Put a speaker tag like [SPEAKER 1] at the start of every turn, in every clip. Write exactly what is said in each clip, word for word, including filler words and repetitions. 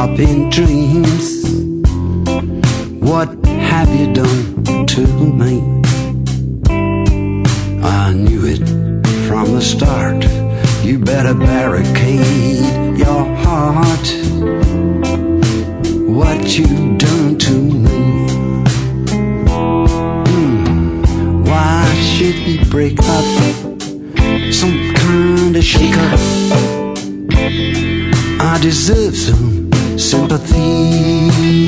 [SPEAKER 1] up in dreams. What have you done to me? I knew it from the start. You better barricade your heart. What you done to me? mm, Why should we break up? Some kind of shake up. I deserve some sympathy.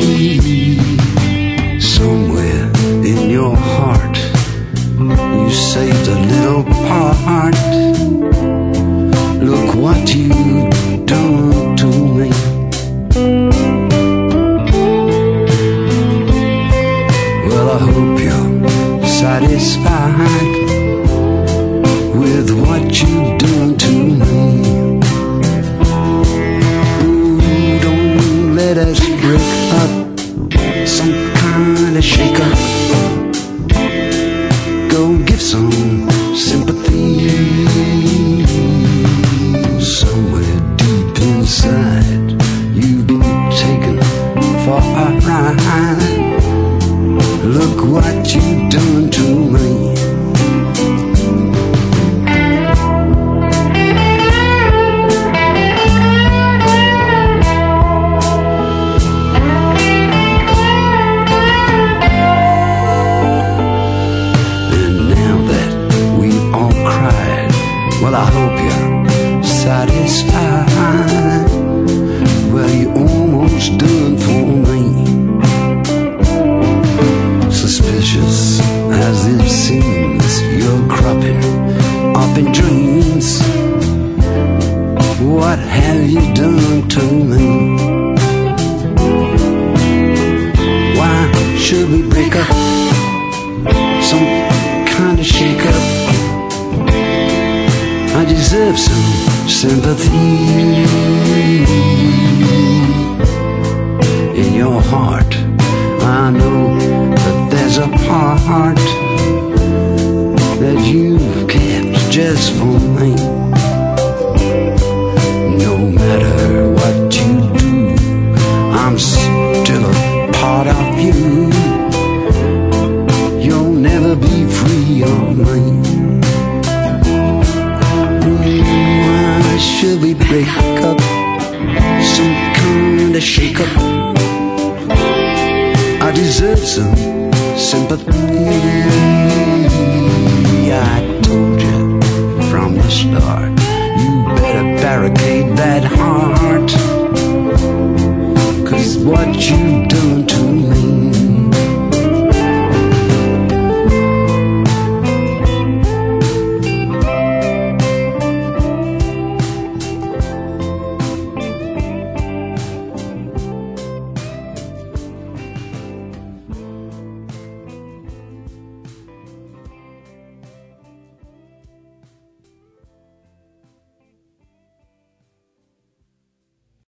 [SPEAKER 1] Somewhere in your heart you saved a little part. Look what you done to me. Well, I hope you're satisfied with what you done to me. Ooh, don't let us break up. Some kind of shake up. Go give some sympathy. Somewhere deep inside you've been taken for a ride. Look what you done to me. Well, I hope you're satisfied. Well, you almost done for me. Suspicious as it seems, you're cropping up in dreams. What have you done to me? Why should we break up? Some kind of shake up. I deserve some sympathy. In your heart, I know that there's a part that you've kept just for me. No matter what you do, I'm still a part of you. You'll never be free of me. Why should we break up? Some kind of shake up. I deserve some sympathy. I told you from the start, you better barricade that heart. 'Cause what you done to